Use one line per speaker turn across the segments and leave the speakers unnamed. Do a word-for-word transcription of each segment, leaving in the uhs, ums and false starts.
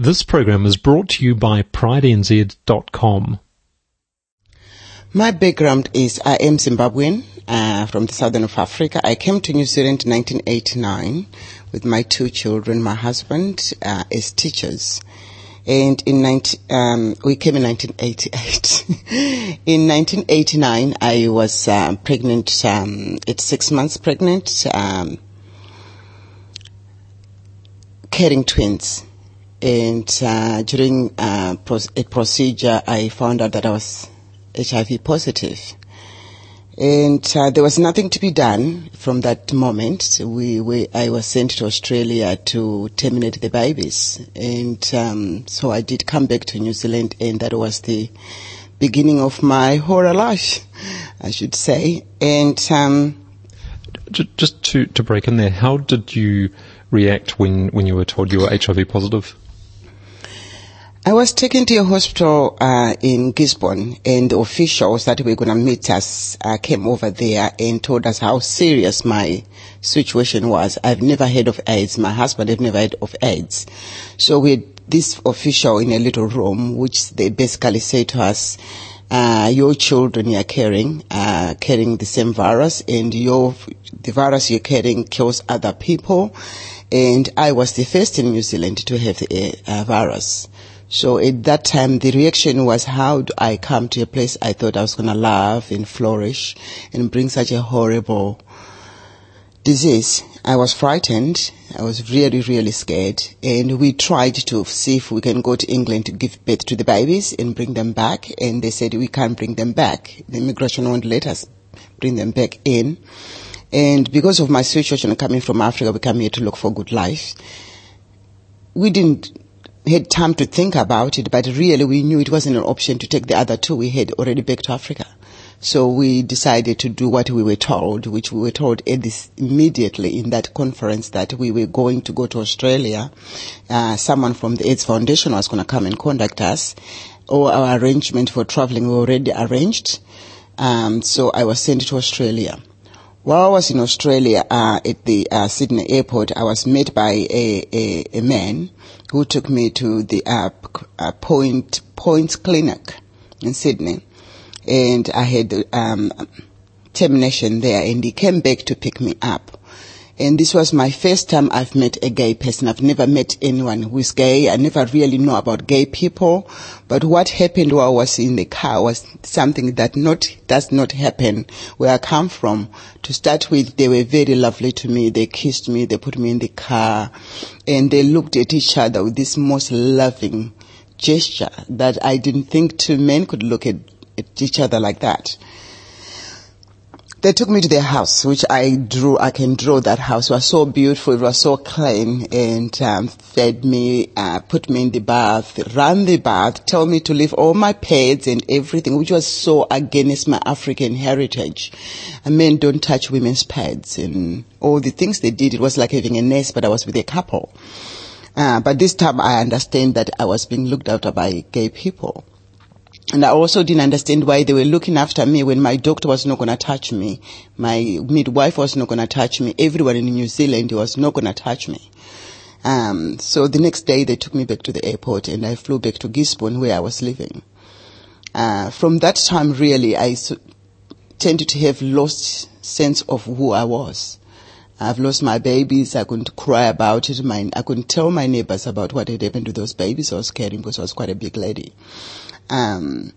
This program is brought to you by pride n z dot com.
My background is I am Zimbabwean, uh, from the southern of Africa. I came to New Zealand in nineteen eighty-nine with my two children, my husband, uh, as teachers. And in nineteen, um, we came in nineteen eighty-eight. In nineteen eighty-nine, I was uh, pregnant, um, at six months pregnant, um, carrying twins. And uh, during uh, a procedure, I found out that I was H I V positive. And uh, there was nothing to be done from that moment. We, we, I was sent to Australia to terminate the babies. And um, so I did come back to New Zealand, and that was the beginning of my horror life, I should say. And um,
just to, to break in there, how did you react when, when you were told you were H I V positive?
I was taken to a hospital uh, in Gisborne, and the officials that were going to meet us uh, came over there and told us how serious my situation was. I've never heard of AIDS. My husband had never heard of AIDS. So we had this official in a little room, which they basically said to us, uh, your children you're carrying, uh, carrying the same virus, and your the virus you're carrying kills other people. And I was the first in New Zealand to have a, a virus. So at that time, the reaction was, how do I come to a place I thought I was going to laugh and flourish and bring such a horrible disease? I was frightened. I was really, really scared. And we tried to see if we can go to England to give birth to the babies and bring them back. And they said, we can't bring them back. The immigration won't let us bring them back in. And because of my situation coming from Africa, we came here to look for good life. We didn't had time to think about it, but really we knew it wasn't an option to take the other two. We had already back to Africa. So we decided to do what we were told, which we were told at this, immediately in that conference, that we were going to go to Australia. Uh, someone from the AIDS Foundation was going to come and contact us. All our arrangement for traveling were already arranged. Um, so I was sent to Australia. While I was in Australia, uh, at the uh, Sydney airport, I was met by a, a, a man who took me to the uh, uh, Point Points Clinic in Sydney, and I had um, termination there, and he came back to pick me up. And this was my first time I've met a gay person. I've never met anyone who is gay. I never really know about gay people. But what happened while I was in the car was something that not does not happen where I come from. To start with, they were very lovely to me. They kissed me. They put me in the car. And they looked at each other with this most loving gesture that I didn't think two men could look at, at each other like that. They took me to their house, which I drew. I can draw that house. It was so beautiful. It was so clean, and um, fed me, uh, put me in the bath, ran the bath, told me to leave all my pads and everything, which was so against my African heritage. Men don't touch women's pads and all the things they did. It was like having a nest, but I was with a couple. Uh, but this time I understand that I was being looked after by gay people. And I also didn't understand why they were looking after me when my doctor was not going to touch me. My midwife was not going to touch me. Everyone in New Zealand was not going to touch me. Um, so the next day they took me back to the airport, and I flew back to Gisborne where I was living. Uh, from that time, really, I so, tended to have lost sense of who I was. I've lost my babies. I couldn't cry about it. My, I couldn't tell my neighbors about what had happened to those babies I was carrying, because I was quite a big lady. Um,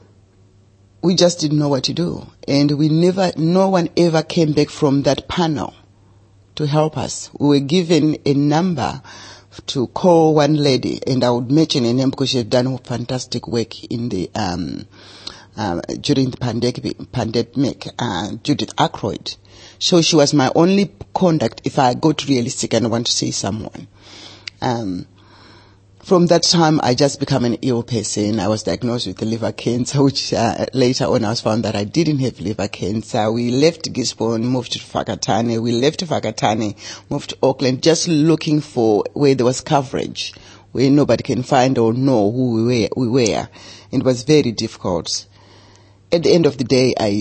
we just didn't know what to do. And we never, no one ever came back from that panel to help us. We were given a number to call one lady, and I would mention her name because she had done fantastic work in the, um, uh, during the pandemic, pandemic, uh, Judith Ackroyd. So she was my only contact if I got really sick and I want to see someone. Um, From that time, I just became an ill person. I was diagnosed with liver cancer, which uh, later on I was found that I didn't have liver cancer. We left Gisborne, moved to Whakatane. We left Whakatane, moved to Auckland, just looking for where there was coverage, where nobody can find or know who we were. We were. And it was very difficult. At the end of the day, I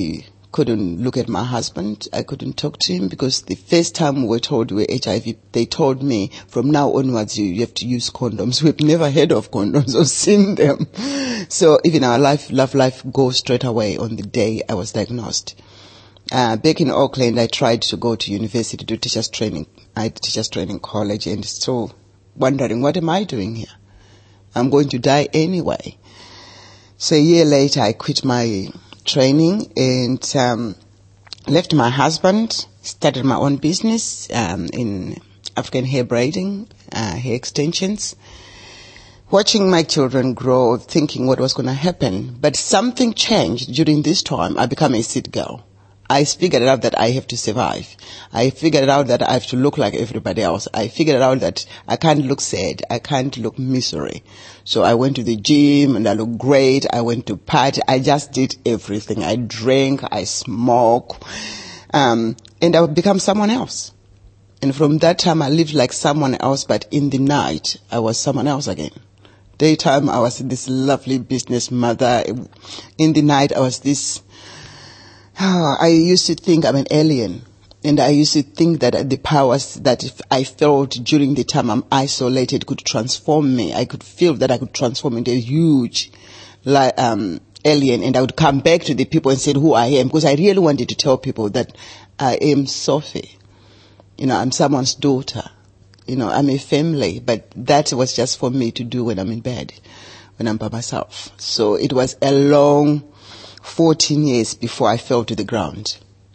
couldn't look at my husband. I couldn't talk to him because the first time we were told we were H I V, they told me from now onwards you, you have to use condoms. We've never heard of condoms or seen them. So even our life, love life goes straight away on the day I was diagnosed. Uh, back in Auckland, I tried to go to university to do teachers training. I had teachers training college and still wondering, what am I doing here? I'm going to die anyway. So a year later, I quit my training and um, left my husband, started my own business um, in African hair braiding, uh, hair extensions. Watching my children grow, thinking what was going to happen. But something changed during this time. I became a sit girl. I figured out that I have to survive. I figured out that I have to look like everybody else. I figured out that I can't look sad. I can't look misery. So I went to the gym and I looked great. I went to party. I just did everything. I drank, I smoked, um, and I would become someone else. And from that time I lived like someone else, but in the night I was someone else again. Daytime I was this lovely business mother. In the night I was this Oh, I used to think I'm an alien, and I used to think that the powers that if I felt during the time I'm isolated could transform me. I could feel that I could transform into a huge like, um, alien, and I would come back to the people and say who I am, because I really wanted to tell people that I am Sophie. You know, I'm someone's daughter. You know, I'm a family, but that was just for me to do when I'm in bed, when I'm by myself. So it was a long fourteen years before I fell to the ground.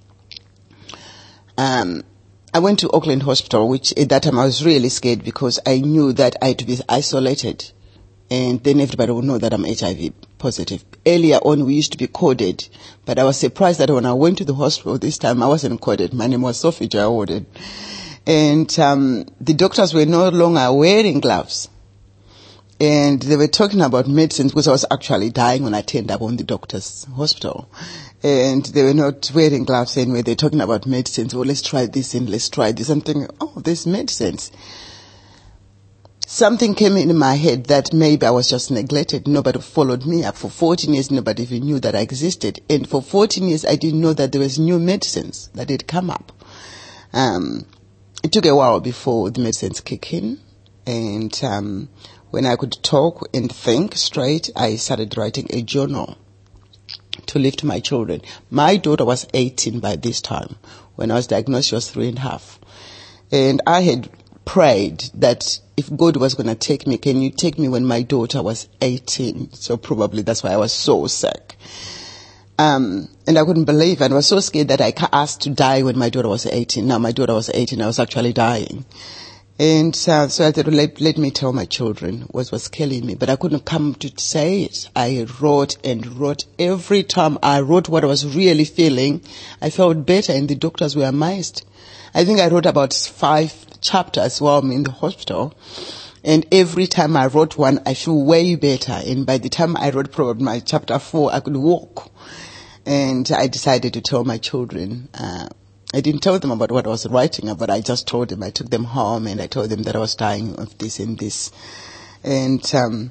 Um, I went to Auckland Hospital, which at that time I was really scared because I knew that I had to be isolated. And then everybody would know that I'm H I V positive. Earlier on, we used to be coded, but I was surprised that when I went to the hospital this time, I wasn't coded. My name was Sophie Jaworden. And um, the doctors were no longer wearing gloves. And they were talking about medicines because I was actually dying when I turned up on the doctor's hospital. And they were not wearing gloves anyway. They were talking about medicines. Well, let's try this and let's try this. I'm thinking, oh, there's medicines. Something came in my head that maybe I was just neglected. Nobody followed me up. For fourteen years, nobody even knew that I existed. And for fourteen years, I didn't know that there was new medicines that had come up. Um, it took a while before the medicines kick in. And um, when I could talk and think straight, I started writing a journal to lift my children. My daughter was eighteen by this time. When I was diagnosed, she was three and a half. And I had prayed that if God was going to take me, can you take me when my daughter was eighteen? So probably that's why I was so sick. Um, and I couldn't believe it. I was so scared that I asked to die when my daughter was eighteen. Now my daughter was eighteen. I was actually dying. And uh, so I said, let, let me tell my children what was killing me. But I couldn't come to say it. I wrote and wrote. Every time I wrote what I was really feeling, I felt better, and the doctors were amazed. I think I wrote about five chapters while I'm in the hospital. And every time I wrote one, I feel way better. And by the time I wrote probably my chapter four, I could walk. And I decided to tell my children, uh, I didn't tell them about what I was writing about. I just told them. I took them home and I told them that I was dying of this and this. And um,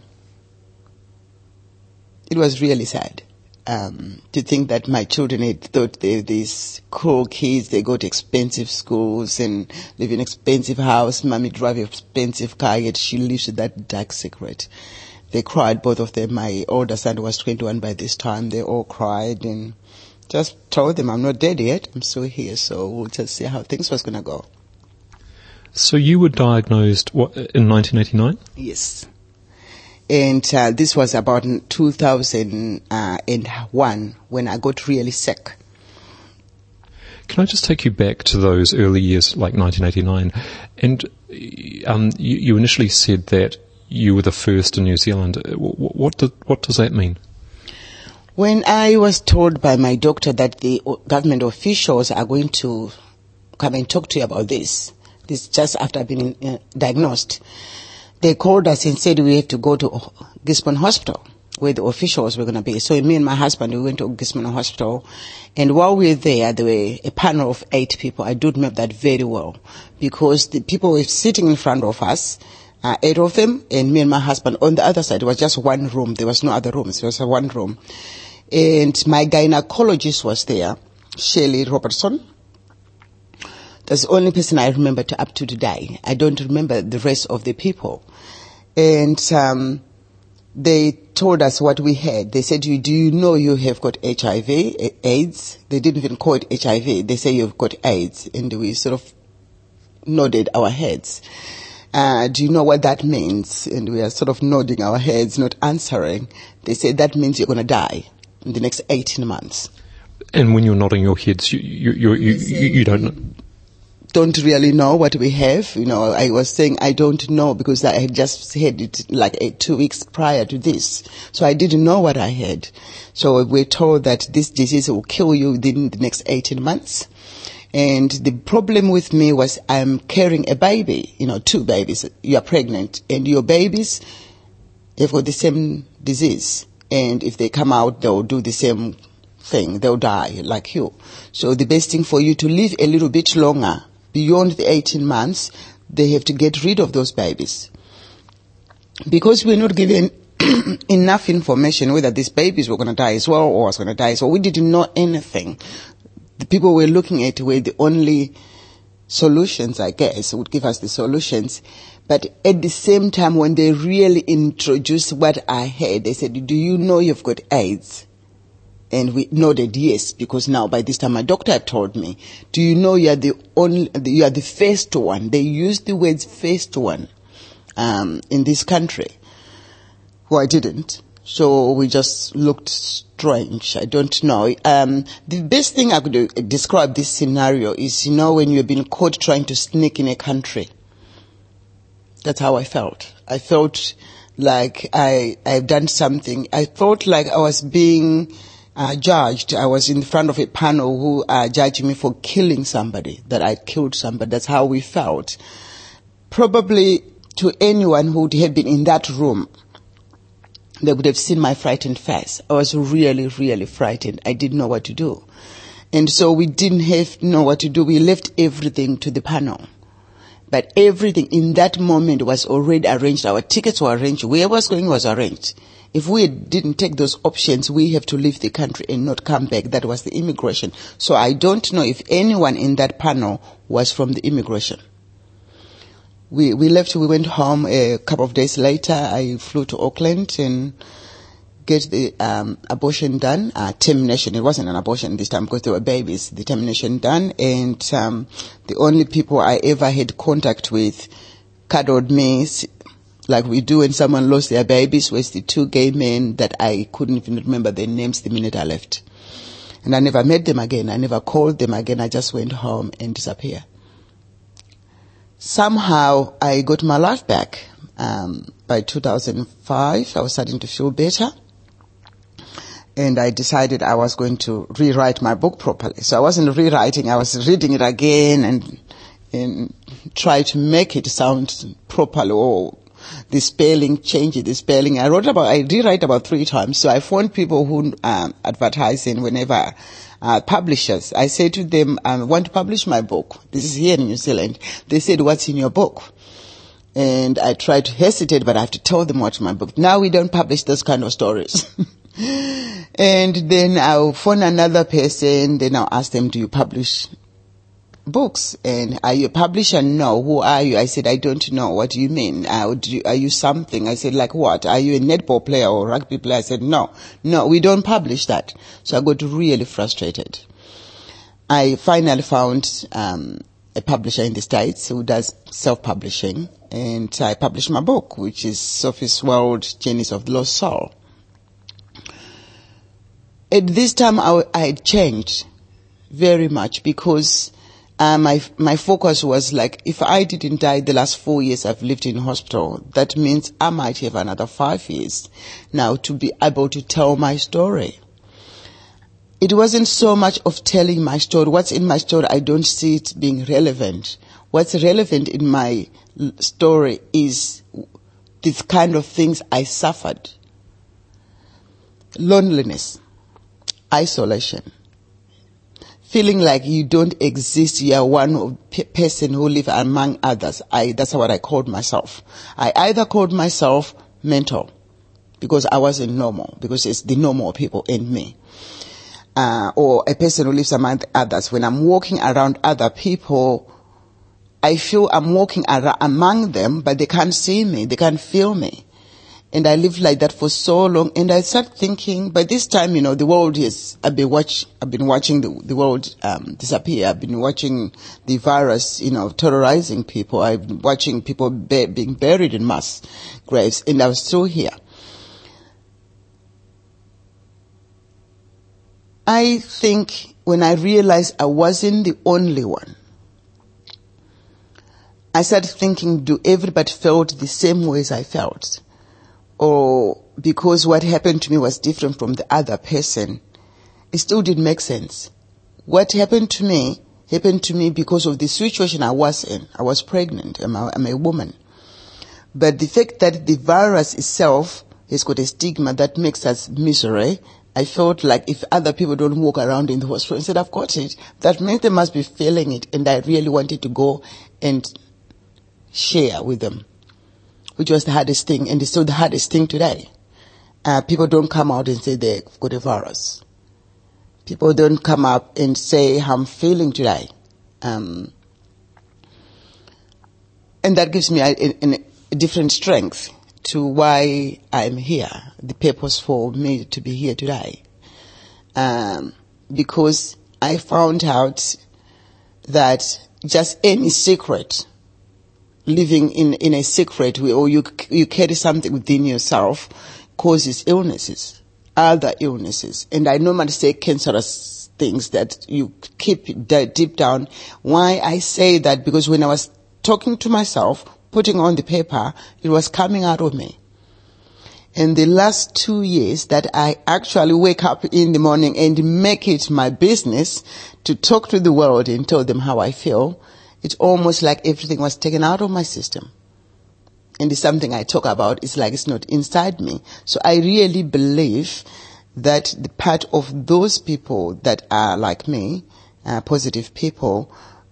it was really sad um, to think that my children had thought they were these cool kids. They go to expensive schools and live in expensive house. Mommy drive an expensive car, yet she lives with that dark secret. They cried, both of them. My older son was twenty-one by this time. They all cried and just told them I'm not dead yet. I'm still here, so we'll just see how things was going to go.
So you were diagnosed what, in nineteen eighty-nine?
Yes. And uh, this was about two thousand one when I got really sick.
Can I just take you back to those early years, like nineteen eighty-nine? And um, you, you initially said that you were the first in New Zealand. What, what, did, what does that mean?
When I was told by my doctor that the government officials are going to come and talk to you about this, this just after I've been uh, diagnosed, they called us and said we have to go to Gisborne Hospital, where the officials were going to be. So me and my husband, we went to Gisborne Hospital, and while we were there, there were a panel of eight people. I do remember that very well, because the people were sitting in front of us, uh, eight of them, and me and my husband. On the other side, it was just one room. There was no other rooms. It was a one room. And my gynecologist was there. Shirley Robertson. That's the only person I remember to up to today. I don't remember the rest of the people. And um, they told us what we had. They said, "Do you know you have got H I V, AIDS?" They didn't even call it H I V. They say you've got AIDS. And we sort of nodded our heads. Uh, do you know what that means? And we are sort of nodding our heads, not answering. They said, that means you're going to die in the next eighteen months.
And when you're nodding your heads, you you you, you, you, you don't know.
Don't really know what we have. You know, I was saying I don't know because I had just had it like eight, two weeks prior to this. So I didn't know what I had. So we're told that this disease will kill you within the next eighteen months. And the problem with me was I'm carrying a baby, you know, two babies. You are pregnant and your babies have got the same disease. And if they come out, they'll do the same thing. They'll die like you. So the best thing for you to live a little bit longer, beyond the eighteen months, they have to get rid of those babies. Because we're not given enough information whether these babies were going to die as well or was going to die. So we didn't know anything. The people we're looking at were the only solutions, I guess, would give us the solutions. But at the same time, when they really introduced what I had, they said, "Do you know you've got AIDS?" And we nodded yes, because now by this time my doctor had told me, "Do you know you are the only, you are the first one?" They used the words "first one" um, in this country. Well, I didn't. So we just looked strange. I don't know. Um, the best thing I could uh, describe this scenario is, you know, when you've been caught trying to sneak in a country. That's how I felt. I felt like I, I've done something. I felt like I was being uh, judged. I was in front of a panel who uh, judged me for killing somebody, that I killed somebody. That's how we felt. Probably to anyone who had been in that room, they would have seen my frightened face. I was really, really frightened. I didn't know what to do. And so we didn't have know what to do. We left everything to the panel. But everything in that moment was already arranged. Our tickets were arranged. Where I was going was arranged. If we didn't take those options, we have to leave the country and not come back. That was the immigration. So I don't know if anyone in that panel was from the immigration. We we left, we went home a couple of days later. I flew to Auckland and get the um, abortion done, uh, termination. It wasn't an abortion this time because they were babies. The termination done, and um, the only people I ever had contact with cuddled me like we do when someone lost their babies was the two gay men that I couldn't even remember their names the minute I left. And I never met them again. I never called them again. I just went home and disappeared. Somehow I got my life back. Um, by two thousand five, I was starting to feel better. And I decided I was going to rewrite my book properly. So I wasn't rewriting, I was reading it again and, and try to make it sound properly, or the spelling, change it, the spelling. I wrote about, I rewrite about three times. So I phoned people who um, advertise in whenever uh, publishers. I said to them, I want to publish my book. This is here in New Zealand. They said, "What's in your book?" And I tried to hesitate, but I have to tell them what's my book. Now we don't publish those kind of stories. And then I'll phone another person, then I'll ask them, "Do you publish books? And are you a publisher?" "No." "Who are you?" I said, "I don't know." "What do you mean? Uh, do you, are you something?" I said, "Like what? Are you a netball player or rugby player?" I said, "No, no, we don't publish that." So I got really frustrated. I finally found um, a publisher in the States who does self-publishing, and I published my book, which is Sophie's World, Journeys of the Lost Soul. At this time, I, I had changed very much because uh, my my focus was like, if I didn't die the last four years I've lived in hospital, that means I might have another five years now to be able to tell my story. It wasn't so much of telling my story. What's in my story, I don't see it being relevant. What's relevant in my story is the kind of things I suffered. Loneliness. Isolation, feeling like you don't exist, you are one p- person who live among others. I, that's what I called myself. I either called myself mental, because I wasn't normal, because it's the normal people and me. uh, or a person who lives among others, when I'm walking around other people, I feel I'm walking around among them, but they can't see me, they can't feel me. And I lived like that for so long, and I started thinking, by this time, you know, the world is, I've been watch, I've been watching the, the world, um, disappear. I've been watching the virus, you know, terrorizing people. I've been watching people be, being buried in mass graves, and I was still here. I think when I realized I wasn't the only one, I started thinking, do everybody felt the same way as I felt? Or because what happened to me was different from the other person, it still didn't make sense. What happened to me happened to me because of the situation I was in. I was pregnant. I'm a, I'm a woman. But the fact that the virus itself has got a stigma that makes us misery, I felt like if other people don't walk around in the hospital and said, I've got it, that means they must be feeling it. And I really wanted to go and share with them, which was the hardest thing, and it's still the hardest thing today. Uh, people don't come out and say they've got a virus. People don't come up and say how I'm feeling today. Um, and that gives me a, a, a different strength to why I'm here, the purpose for me to be here today. Um, because I found out that just any secret, living in, in a secret way, or you, you carry something within yourself, causes illnesses, other illnesses. And I normally say cancerous things that you keep deep down. Why I say that? Because when I was talking to myself, putting on the paper, it was coming out of me. And the last two years that I actually wake up in the morning and make it my business to talk to the world and tell them how I feel, it's almost like everything was taken out of my system. And it's something I talk about. It's like it's not inside me. So I really believe that the part of those people that are like me, uh, positive people,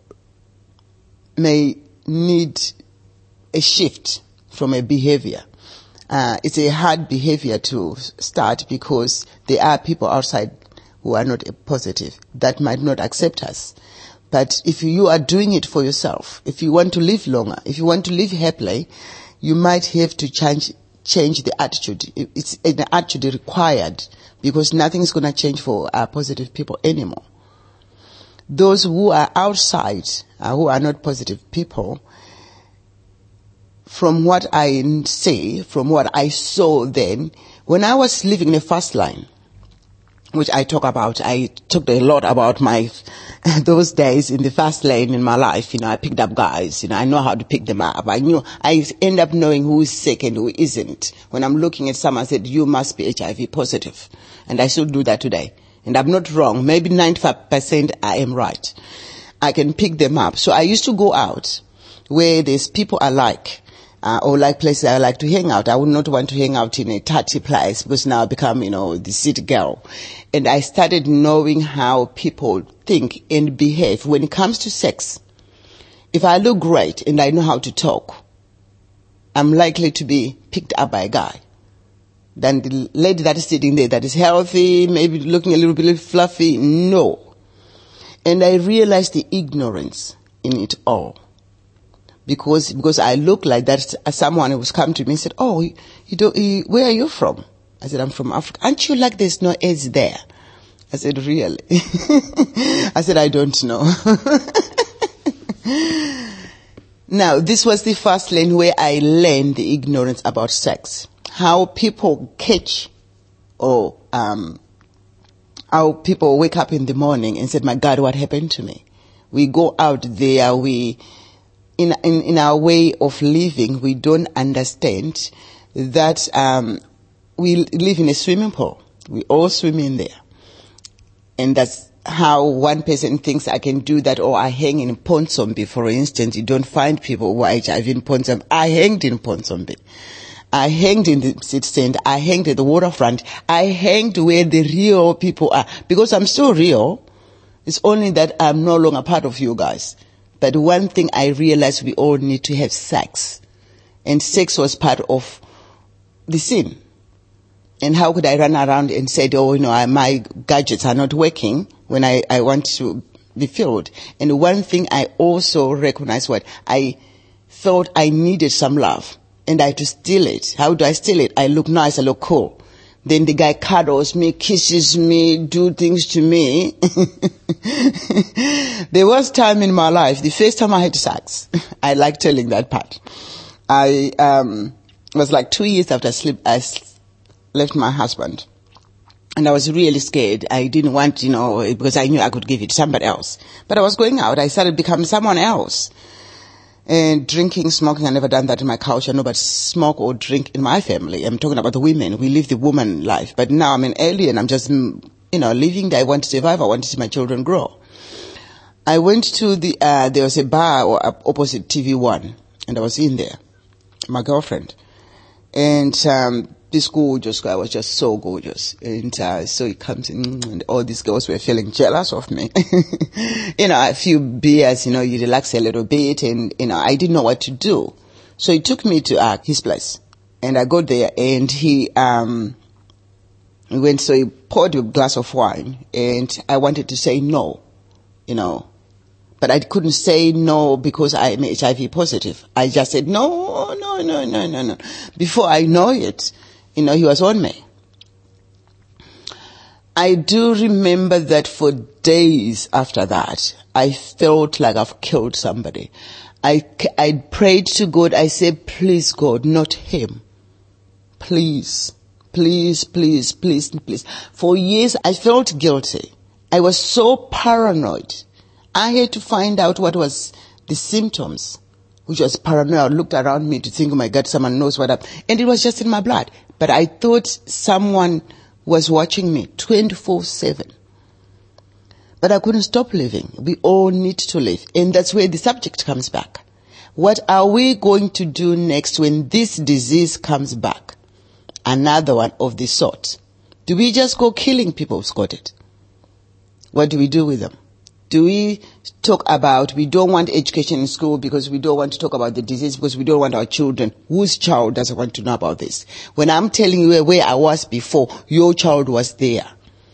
may need a shift from a behavior. Uh, it's a hard behavior to start because there are people outside who are not positive that might not accept us. But if you are doing it for yourself, if you want to live longer, if you want to live happily, you might have to change change the attitude. It's an attitude required because nothing is going to change for uh, positive people anymore. Those who are outside, uh, who are not positive people, from what I say, from what I saw then, when I was living in the first line, which I talk about, I talked a lot about my, those days in the fast lane in my life. You know, I picked up guys, you know, I know how to pick them up. I knew, I end up knowing who is sick and who isn't. When I'm looking at someone, I said, you must be H I V positive. And I still do that today. And I'm not wrong. Maybe ninety-five percent I am right. I can pick them up. So I used to go out where there's people I like. Uh, or like places I like to hang out. I would not want to hang out in a tatty place because now I become, you know, the city girl. And I started knowing how people think and behave when it comes to sex. If I look great and I know how to talk, I'm likely to be picked up by a guy. Then the lady that is sitting there that is healthy, maybe looking a little bit fluffy, no. And I realized the ignorance in it all. Because, because I look like that, someone who was come to me and said, oh, you, you don't, you, where are you from? I said, I'm from Africa. Aren't you like there's no AIDS there? I said, really? I said, I don't know. Now, this was the first lane where I learned the ignorance about sex. How people catch or, um, how people wake up in the morning and said, my God, what happened to me? We go out there, we, In, in, in our way of living, we don't understand that um, we live in a swimming pool. We all swim in there. And that's how one person thinks I can do that, or I hang in Ponsonby, for instance. You don't find people who are H I V in Ponsonby. I hanged in Ponsonby. I hanged in the city center. I hanged at the waterfront. I hanged where the real people are. Because I'm still real. It's only that I'm no longer part of you guys. But one thing I realized, we all need to have sex. And sex was part of the sin. And how could I run around and say, oh, you know, I, my gadgets are not working when I, I want to be filled? And one thing I also recognized, what I thought I needed some love, and I had to steal it. How do I steal it? I look nice, I look cool. Then the guy cuddles me, kisses me, do things to me. There was time in my life, the first time I had sex, I like telling that part. I um it was like two years after I, sleep, I left my husband. And I was really scared. I didn't want, you know, because I knew I could give it to somebody else. But I was going out. I started becoming someone else. And drinking, smoking, I never done that in my culture. No, but smoke or drink in my family. I'm talking about the women. We live the woman life. But now I'm an alien. I'm just, you know, living. I want to survive. I want to see my children grow. I went to the, uh, there was a bar or opposite T V one. And I was in there. My girlfriend. And, um, this gorgeous guy was just so gorgeous. And, uh, so he comes in and all these girls were feeling jealous of me. You know, a few beers, you know, you relax a little bit and, you know, I didn't know what to do. So he took me to, uh, his place and I got there and he, um, he went, so he poured a glass of wine and I wanted to say no, you know, but I couldn't say no because I'm H I V positive. I just said no, no, no, no, no, no. Before I know it, you know, he was on me. I do remember that for days after that, I felt like I've killed somebody. I, I prayed to God. I said, please, God, not him. Please, please, please, please, please. For years, I felt guilty. I was so paranoid. I had to find out what was the symptoms, which was paranoia. I looked around me to think, oh my God, someone knows what happened. And it was just in my blood. But I thought someone was watching me twenty-four seven. But I couldn't stop living. We all need to live. And that's where the subject comes back. What are we going to do next when this disease comes back? Another one of the sort. Do we just go killing people who've got it? What do we do with them? Do we talk about, we don't want education in school because we don't want to talk about the disease because we don't want our children. Whose child doesn't want to know about this? When I'm telling you where I was before, your child was there.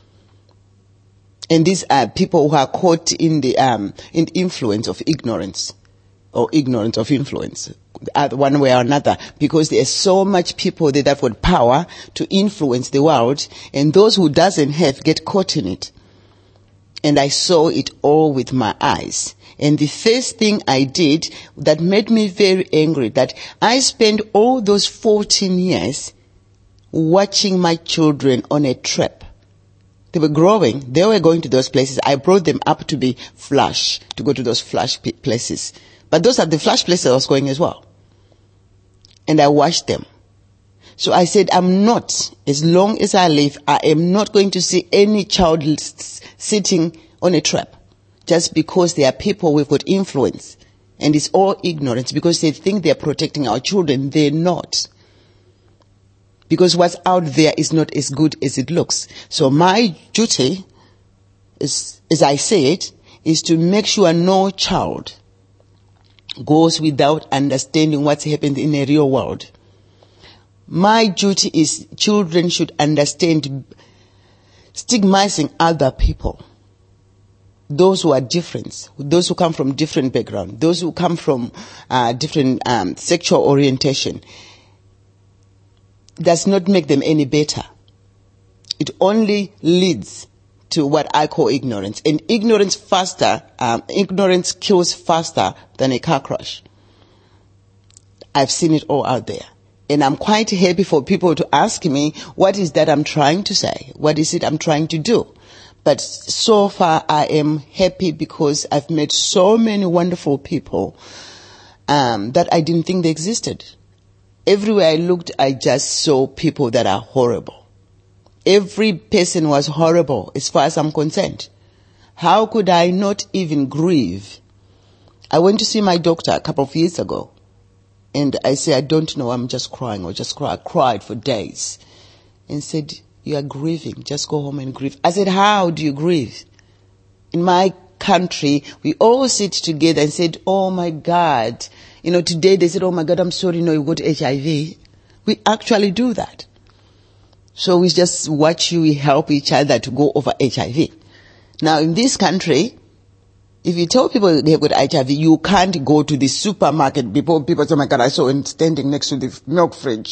And these are people who are caught in the um, in the influence of ignorance or ignorance of influence, one way or another, because there's so much people that have got power to influence the world, and those who doesn't have get caught in it. And I saw it all with my eyes. And the first thing I did that made me very angry, that I spent all those fourteen years watching my children on a trip. They were growing. They were going to those places. I brought them up to be flush, to go to those flush places. But those are the flush places I was going as well. And I watched them. So I said, I'm not, as long as I live, I am not going to see any child sitting on a trap just because there are people who've got influence. And it's all ignorance because they think they're protecting our children. They're not. Because what's out there is not as good as it looks. So my duty, is, as I say it, is to make sure no child goes without understanding what's happened in the real world. My duty is children should understand stigmatizing other people. Those who are different, those who come from different background, those who come from uh, different um, sexual orientation, does not make them any better. It only leads to what I call ignorance. And ignorance faster, um, ignorance kills faster than a car crash. I've seen it all out there. And I'm quite happy for people to ask me, what is that I'm trying to say? What is it I'm trying to do? But so far I am happy because I've met so many wonderful people um, that I didn't think they existed. Everywhere I looked, I just saw people that are horrible. Every person was horrible as far as I'm concerned. How could I not even grieve? I went to see my doctor a couple of years ago. And I said, I don't know, I'm just crying or just cry. I cried for days. And said, you are grieving, just go home and grieve. I said, how do you grieve? In my country, we all sit together and said, oh my God. You know, today they said, oh my God, I'm sorry, no, you got H I V. We actually do that. So we just watch you, we help each other to go over H I V. Now in this country, if you tell people they've got H I V, you can't go to the supermarket. People, people say, oh my God, I saw him standing next to the milk fridge.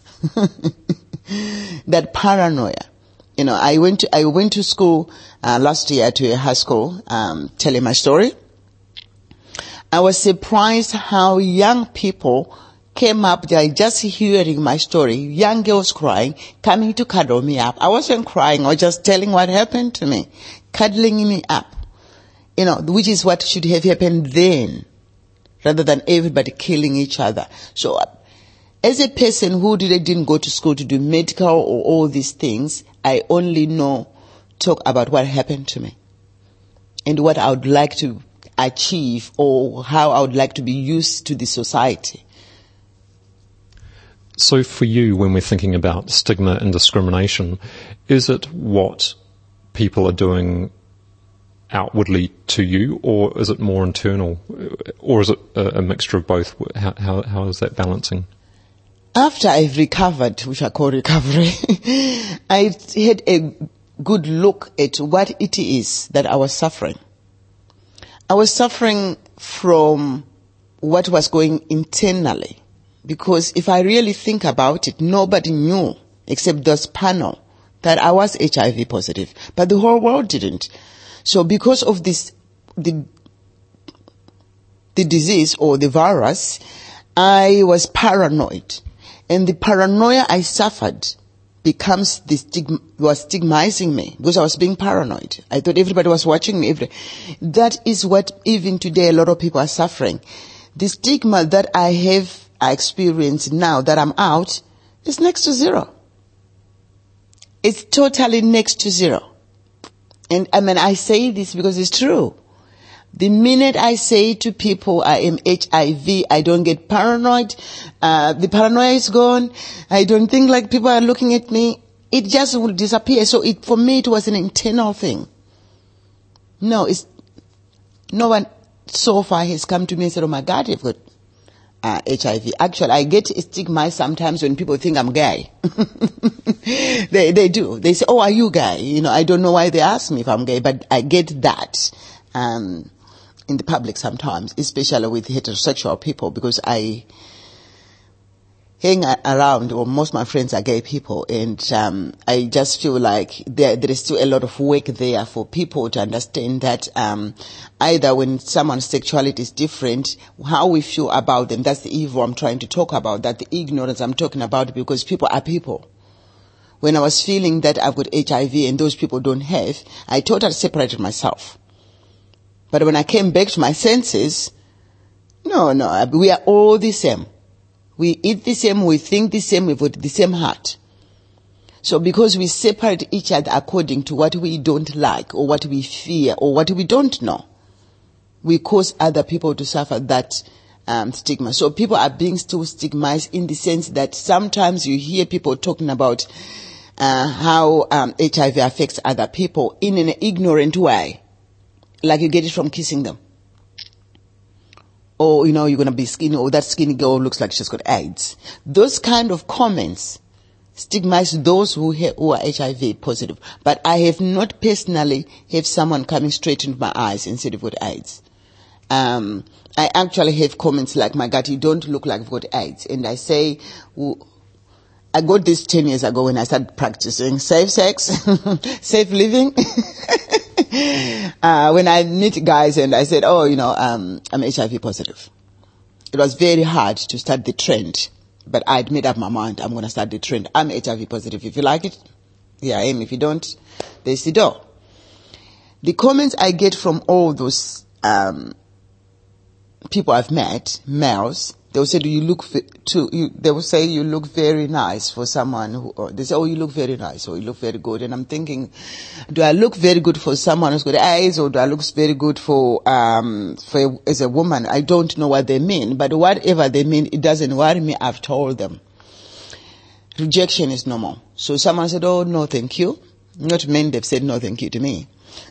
That paranoia. You know, I went to, I went to school, uh, last year to a high school, um, telling my story. I was surprised how young people came up there just hearing my story. Young girls crying, coming to cuddle me up. I wasn't crying, I was just telling what happened to me, cuddling me up. You know, which is what should have happened then, rather than everybody killing each other. So, uh, as a person who didn't go to school to do medical or all these things, I only know, talk about what happened to me and what I would like to achieve or how I would like to be used to the society.
So for you, when we're thinking about stigma and discrimination, is it what people are doing outwardly to you, or is it more internal, or is it a, a mixture of both? How, how, how is that balancing?
After I've recovered, which I call recovery, I had a good look at what it is that I was suffering. I was suffering from what was going internally. Because if I really think about it, nobody knew, except this panel, that I was H I V positive. But the whole world didn't. So because of this, the, the disease or the virus, I was paranoid. And the paranoia I suffered becomes the stigma, was stigmatizing me because I was being paranoid. I thought everybody was watching me. Every, that is what even today a lot of people are suffering. The stigma that I have I experience now that I'm out is next to zero. It's totally next to zero. And I mean, I say this because it's true. The minute I say to people I am H I V, I don't get paranoid. Uh, the paranoia is gone. I don't think like people are looking at me. It just will disappear. So it, for me, it was an internal thing. No, it's, no one so far has come to me and said, oh my God, you've got uh, H I V. Actually, I get stigma sometimes when people think I'm gay. they, they do. They say, oh, are you gay? You know, I don't know why they ask me if I'm gay, but I get that. Um, in the public sometimes, especially with heterosexual people, because I hang around, or most of my friends are gay people, and um, I just feel like there, there is still a lot of work there for people to understand that um, either when someone's sexuality is different, how we feel about them, that's the evil I'm trying to talk about, that the ignorance I'm talking about, because people are people. When I was feeling that I've got H I V and those people don't have, I totally separated myself. But when I came back to my senses, no, no, we are all the same. We eat the same, we think the same, we've got the same heart. So because we separate each other according to what we don't like, or what we fear, or what we don't know, we cause other people to suffer that um, stigma. So people are being still stigmatized in the sense that sometimes you hear people talking about uh, how um, H I V affects other people in an ignorant way. Like you get it from kissing them. Or, you know, you're going to be skinny, or that skinny girl looks like she's got AIDS. Those kind of comments stigmatize those who, ha- who are H I V positive. But I have not personally have someone coming straight into my eyes and said you've got AIDS. Um, I actually have comments like, my God, you don't look like you've got AIDS. And I say, well, I got this ten years ago when I started practicing safe sex, safe living. Uh, when I meet guys and I said, oh, you know, um, I'm H I V positive. It was very hard to start the trend, but I'd made up my mind. I'm going to start the trend. I'm H I V positive. If you like it, yeah, I am. If you don't, there's the door. The comments I get from all those, um, people I've met, males, they will say, do you look to, you, they will say you look very nice for someone who, or they say, oh, you look very nice, or you look very good. And I'm thinking, do I look very good for someone who's got eyes, or do I look very good for, um, for a, as a woman? I don't know what they mean, but whatever they mean, it doesn't worry me. I've told them. Rejection is normal. So someone said, oh, no, thank you. Not many, they've said no, thank you to me.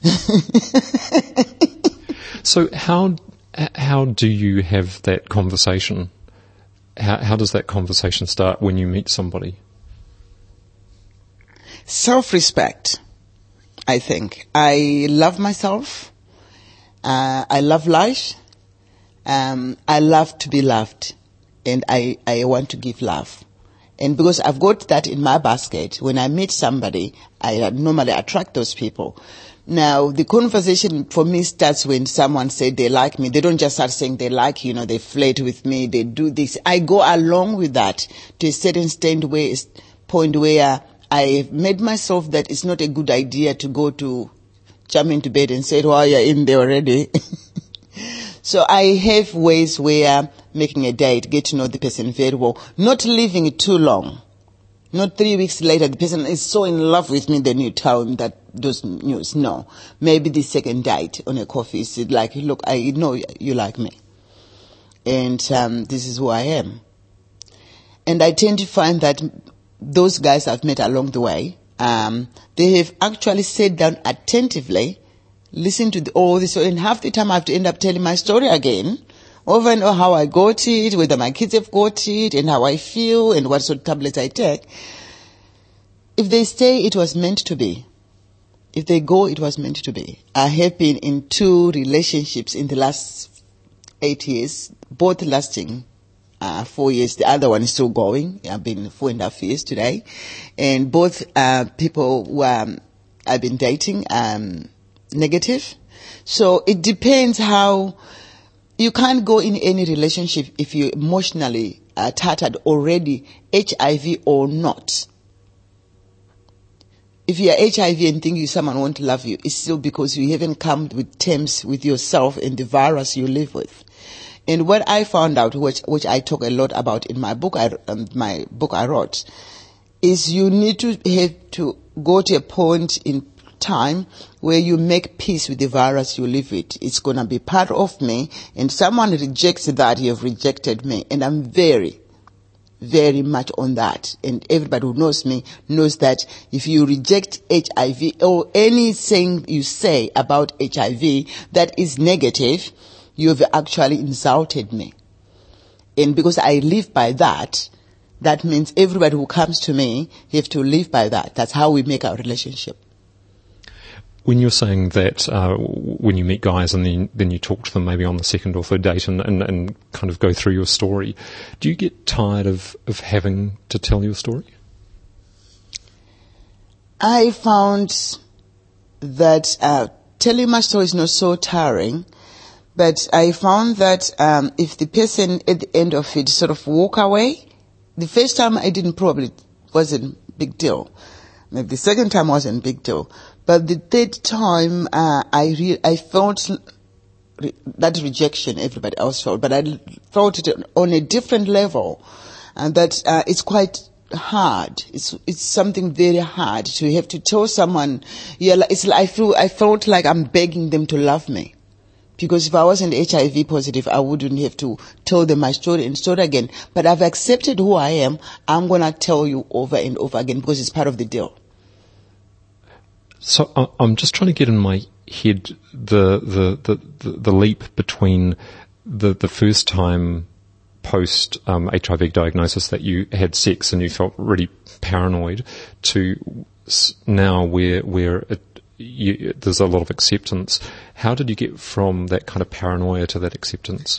So how, how do you have that conversation? How, how does that conversation start when you meet somebody?
Self-respect, I think. I love myself. Uh, I love life. Um, I love to be loved. And I, I want to give love. And because I've got that in my basket, when I meet somebody, I normally attract those people. Now, the conversation for me starts when someone said they like me. They don't just start saying they like you, you know, they flirt with me, they do this. I go along with that to a certain stand where, point where I've made myself that it's not a good idea to go to jump into bed and say, well, you're in there already. So I have ways where making a date, get to know the person very well, not leaving it too long. Not three weeks later, the person is so in love with me, then you tell him that those news. No. Maybe the second date on a coffee is like, look, I know you like me. And um, this is who I am. And I tend to find that those guys I've met along the way, um, they have actually sat down attentively, listened to the, all this, and half the time I have to end up telling my story again, over and over how I got it, whether my kids have got it, and how I feel, and what sort of tablets I take. If they stay, it was meant to be. If they go, it was meant to be. I have been in two relationships in the last eight years, both lasting uh, four years. The other one is still going. I've been four and a half years today. And both uh, people who um, I've been dating, um, negative. So it depends how... You can't go in any relationship if you're emotionally uh, tattered already, H I V or not. If you're H I V and think you someone won't love you, it's still because you haven't come with terms with yourself and the virus you live with. And what I found out, which which I talk a lot about in my book, I, um, my book I wrote, is you need to have to go to a point in time where you make peace with the virus you live with. It's going to be part of me, and someone rejects that, you have rejected me. And I'm very, very much on that. And everybody who knows me knows that if you reject H I V or anything you say about H I V that is negative, you have actually insulted me. And because I live by that, that means everybody who comes to me have to live by that. That's how we make our relationship.
When you're saying that, uh, when you meet guys and then then you talk to them maybe on the second or third date and, and, and kind of go through your story, do you get tired of, of having to tell your story?
I found that uh, telling my story is not so tiring, but I found that um, if the person at the end of it sort of walk away, the first time I didn't probably wasn't big deal. Maybe the second time wasn't big deal. But the third time, uh, I re- I felt re- that rejection everybody else felt, but I felt it on a different level, and that uh, it's quite hard. It's it's something very hard to have to tell someone. Yeah, it's like I feel I felt like I'm begging them to love me, because if I wasn't H I V positive, I wouldn't have to tell them my story and story again. But I've accepted who I am. I'm gonna tell you over and over again because it's part of the deal.
So I'm just trying to get in my head the the, the, the, the leap between the, the first time post um, H I V diagnosis that you had sex and you felt really paranoid to now where where it, you, there's a lot of acceptance. How did you get from that kind of paranoia to that acceptance?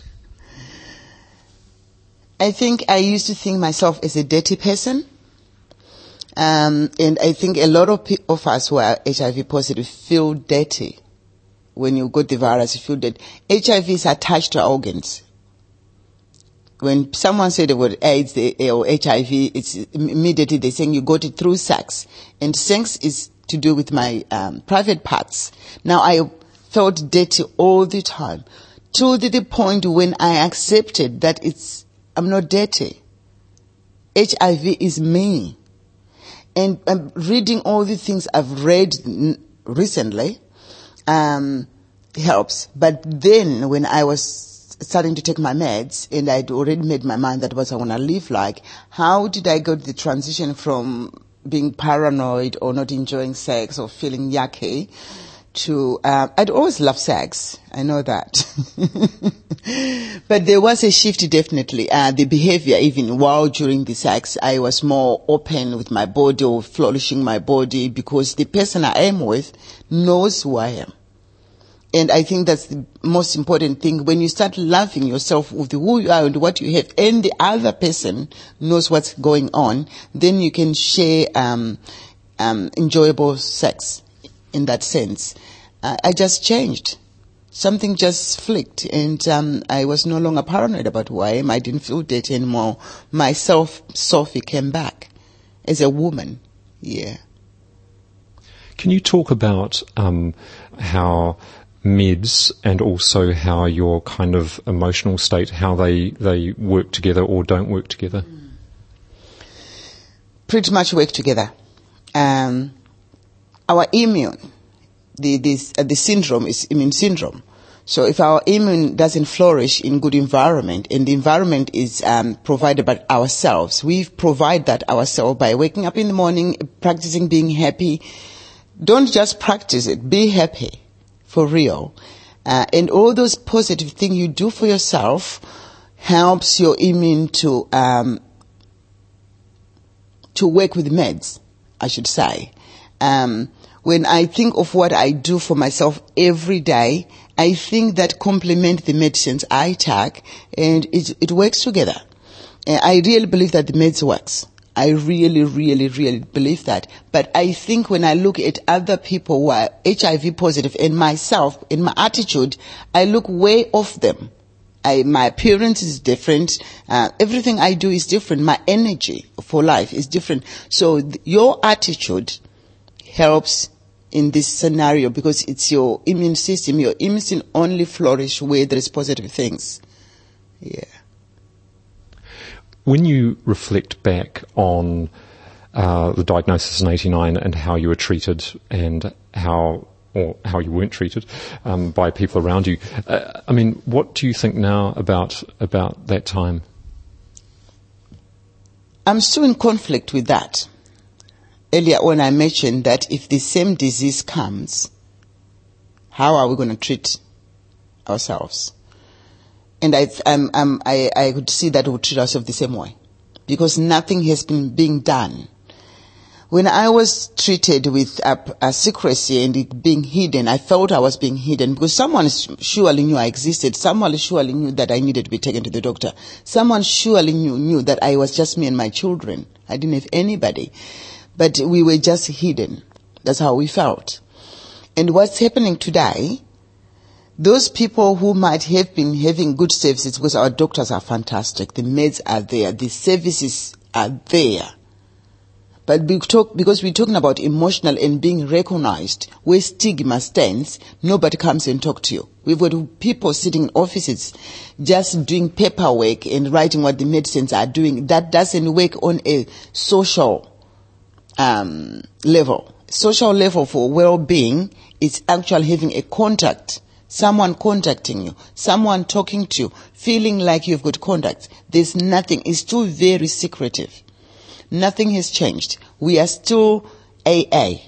I think I used to think myself as a dirty person. Um, and I think a lot of, pe- of us who are H I V positive feel dirty. When you got the virus, you feel dirty. H I V is attached to organs. When someone said the word AIDS they, or H I V, it's immediately they're saying you got it through sex. And sex is to do with my um, private parts. Now I felt dirty all the time, to the point when I accepted that it's I'm not dirty. H I V is me. And um, reading all the things I've read n- recently um, helps. But then when I was starting to take my meds and I'd already made my mind that what I want to live like, how did I go to the transition from being paranoid or not enjoying sex or feeling yucky to, uh, I'd always loved sex. I know that. But there was a shift definitely. Uh, the behavior, even while during the sex, I was more open with my body or flourishing my body because the person I am with knows who I am. And I think that's the most important thing. When you start loving yourself with who you are and what you have, and the other person knows what's going on, then you can share um, um, enjoyable sex in that sense. Uh, I just changed. Something just flicked, and um, I was no longer paranoid about who I am. I didn't feel that anymore. Myself, Sophie, came back as a woman. Yeah.
Can you talk about um, how meds and also how your kind of emotional state, how they, they work together or don't work together?
Pretty much work together. Um, our immune, the, this, uh, the syndrome is immune syndrome. So if our immune doesn't flourish in good environment, and the environment is um, provided by ourselves, we provide that ourselves by waking up in the morning, practicing being happy. Don't just practice it, be happy. For real. Uh, and all those positive things you do for yourself helps your immune to, um, to work with meds, I should say. Um, when I think of what I do for myself every day, I think that complement the medicines I take, and it, it works together. Uh, I really believe that the meds works. I really, really, really believe that. But I think when I look at other people who are H I V positive and myself, in my attitude, I look way off them. I, my appearance is different. Uh, everything I do is different. My energy for life is different. So th- your attitude helps in this scenario because it's your immune system. Your immune system only flourish where there is positive things. Yeah.
When you reflect back on uh, the diagnosis in eighty-nine and how you were treated and how or how you weren't treated um, by people around you, uh, I mean, what do you think now about about that time?
I'm still in conflict with that. Earlier on I mentioned that if the same disease comes, how are we going to treat ourselves? And I, I'm, I'm, I, I could see that we would treat ourselves the same way, because nothing has been being done. When I was treated with a, a secrecy and it being hidden, I felt I was being hidden because someone surely knew I existed. Someone surely knew that I needed to be taken to the doctor. Someone surely knew, knew that I was just me and my children. I didn't have anybody. But we were just hidden. That's how we felt. And what's happening today, those people who might have been having good services, because our doctors are fantastic, the meds are there, the services are there. But we talk, because we're talking about emotional and being recognized, where stigma stands, nobody comes and talk to you. We've got people sitting in offices just doing paperwork and writing what the medicines are doing. That doesn't work on a social um, level. Social level for well-being is actually having a contact. Someone contacting you, someone talking to you, feeling like you've got contact. There's nothing. It's still very secretive. Nothing has changed. We are still A A.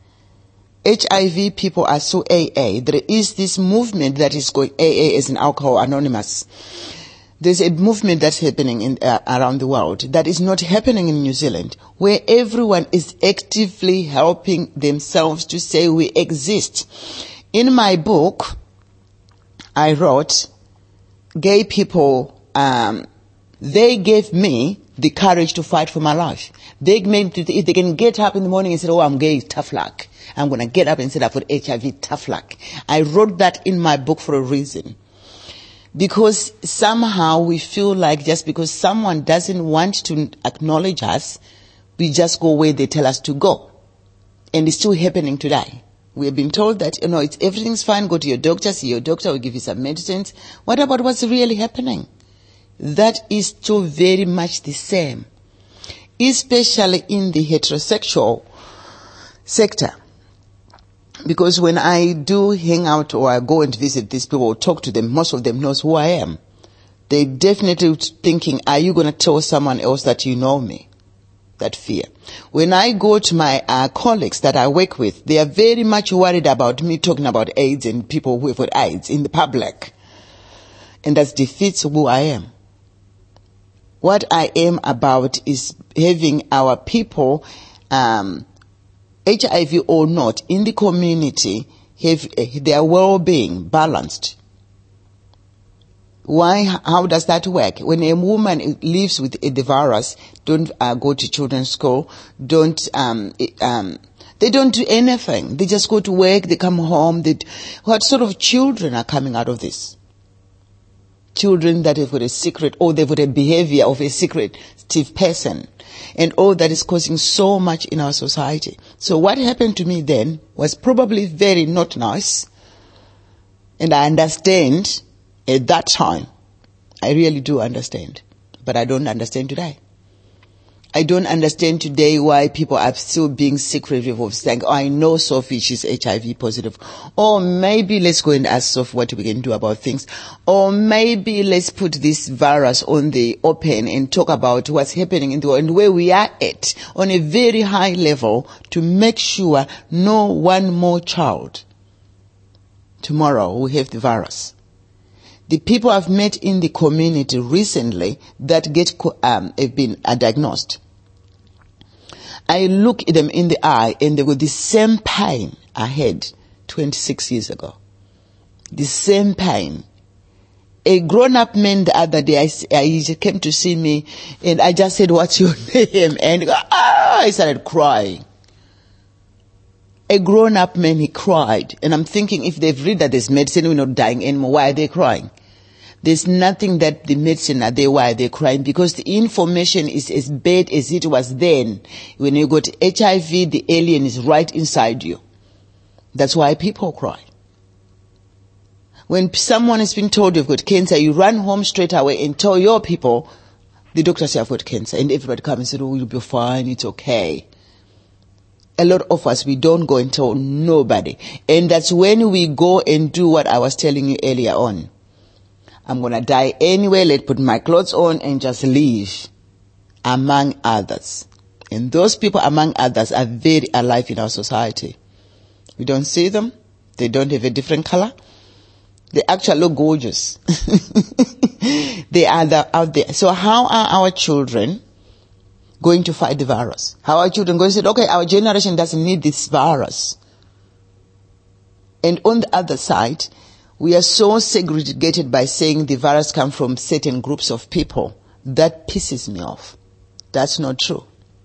H I V people are still A A. There is this movement that is going, A A as in Alcohol Anonymous. There's a movement that's happening in, uh, around the world that is not happening in New Zealand, where everyone is actively helping themselves to say we exist. In my book, I wrote, gay people, um, they gave me the courage to fight for my life. They made, if they can get up in the morning and say, oh, I'm gay, tough luck. I'm going to get up and say, I've got H I V, tough luck. I wrote that in my book for a reason. Because somehow we feel like just because someone doesn't want to acknowledge us, we just go where they tell us to go. And it's still happening today. We have been told that, you know, it's, everything's fine, go to your doctor, see your doctor, will give you some medicines. What about what's really happening? That is still very much the same, especially in the heterosexual sector. Because when I do hang out or I go and visit these people or talk to them, most of them knows who I am. They definitely thinking, are you going to tell someone else that you know me? that fear. When I go to my uh, colleagues that I work with, they are very much worried about me talking about AIDS and people who have got AIDS in the public. And that defeats who I am. What I am about is having our people, um, H I V or not, in the community, have uh, their well-being balanced. Why? How does that work? When a woman lives with the virus, don't uh, go to children's school, don't, um, um, they don't do anything. They just go to work, they come home. They, what sort of children are coming out of this? Children that have got a secret, or they've got a behavior of a secretive person. And all that is causing so much in our society. So what happened to me then was probably very not nice. And I understand at that time. I really do understand. But I don't understand today. I don't understand today why people are still being secretive of saying, oh, I know Sophie, she's H I V positive. Or maybe let's go and ask Sophie what we can do about things. Or maybe let's put this virus on the open and talk about what's happening in the world and where we are at on a very high level to make sure no one more child tomorrow will have the virus. The people I've met in the community recently that get um, have been uh, diagnosed, I look at them in the eye and they got the same pain I had twenty-six years ago. The same pain. A grown-up man the other day, I, I, he came to see me and I just said, what's your name? And he go, ah, I started crying. A grown-up man, he cried. And I'm thinking, if they've read that there's medicine, we're not dying anymore, why are they crying? There's nothing that the medicine are there, why are they crying? Because the information is as bad as it was then. When you got H I V, the alien is right inside you. That's why people cry. When someone has been told you've got cancer, you run home straight away and tell your people, the doctor says I've got cancer. And everybody comes and says, oh, you'll be fine, it's okay. A lot of us, we don't go and tell nobody. And that's when we go and do what I was telling you earlier on. I'm going to die anyway, let's put my clothes on and just leave, among others. And those people, among others, are very alive in our society. We don't see them. They don't have a different color. They actually look gorgeous. They are the, out there. So how are our children going to fight the virus? How are children going to say, okay, our generation doesn't need this virus? And on the other side, we are so segregated by saying the virus comes from certain groups of people. That pisses me off. That's not true.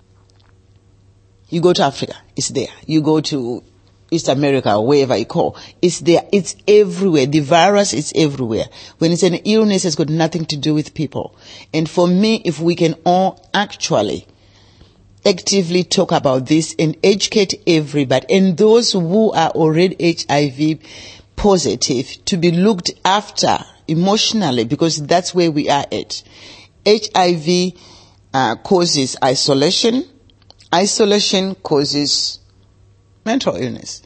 You go to Africa, it's there. You go to East America, or wherever you call, it's there. It's everywhere. The virus is everywhere. When it's an illness, it's got nothing to do with people. And for me, if we can all actually actively talk about this and educate everybody, and those who are already H I V positive to be looked after emotionally, because that's where we are at. H I V uh, causes isolation. Isolation causes mental illness.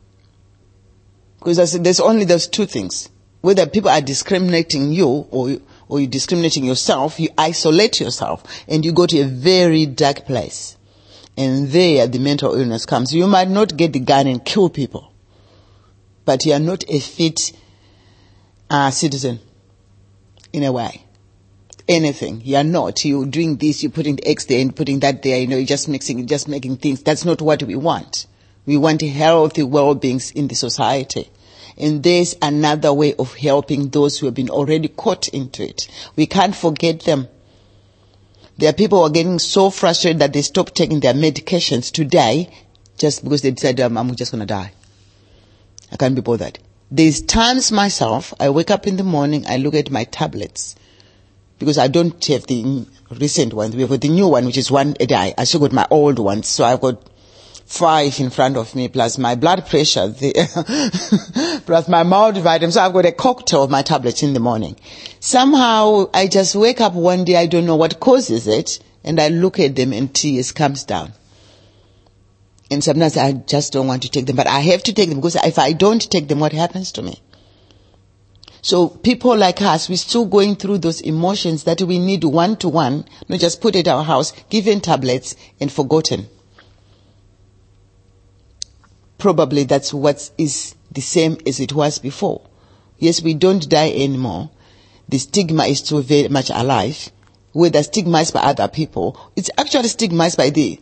Because I said there's only those two things. Whether people are discriminating you or or you're discriminating yourself, you isolate yourself and you go to a very dark place. And there the mental illness comes. You might not get the gun and kill people, but you are not a fit uh, citizen in a way. Anything. You are not. You're doing this, you're putting the X there and putting that there, you know, you're just mixing, just making things. That's not what we want. We want healthy well-beings in the society. And there's another way of helping those who have been already caught into it. We can't forget them. There are people who are getting so frustrated that they stop taking their medications today just because they decided, I'm, I'm just going to die. I can't be bothered. There's times myself, I wake up in the morning, I look at my tablets, because I don't have the recent ones. We have got the new one, which is one a day. I still got my old ones, so I've got five in front of me, plus my blood pressure, the plus my multivitamin. So I've got a cocktail of my tablets in the morning. Somehow I just wake up one day, I don't know what causes it, and I look at them and tears comes down. And sometimes I just don't want to take them, but I have to take them, because if I don't take them, what happens to me? So people like us, we're still going through those emotions that we need one-to-one, not just put at our house, given tablets and forgotten. Probably that's what is the same as it was before. Yes, we don't die anymore. The stigma is still very much alive. Whether stigmatized by other people, it's actually stigmatized by the...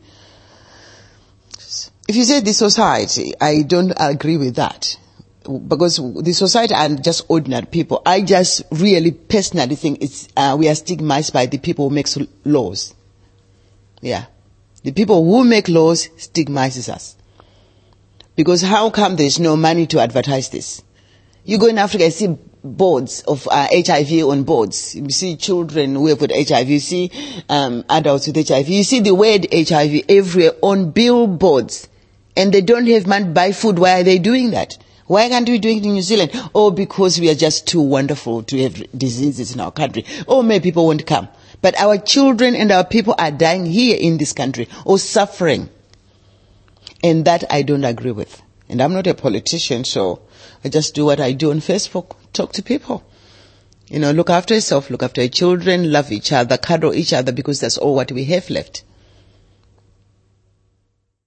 If you say the society, I don't agree with that. Because the society are just ordinary people. I just really personally think it's uh, we are stigmatized by the people who make laws. Yeah. The people who make laws stigmatizes us. Because how come there's no money to advertise this? You go in Africa, you see boards of uh, H I V on boards. You see children who have got H I V. You see um, adults with H I V. You see the word H I V everywhere on billboards. And they don't have money to buy food. Why are they doing that? Why can't we do it in New Zealand? Oh, because we are just too wonderful to have diseases in our country. Oh, maybe people won't come. But our children and our people are dying here in this country or suffering. And that I don't agree with. And I'm not a politician, so I just do what I do on Facebook. Talk to people. You know, look after yourself, look after your children, love each other, cuddle each other, because that's all what we have left.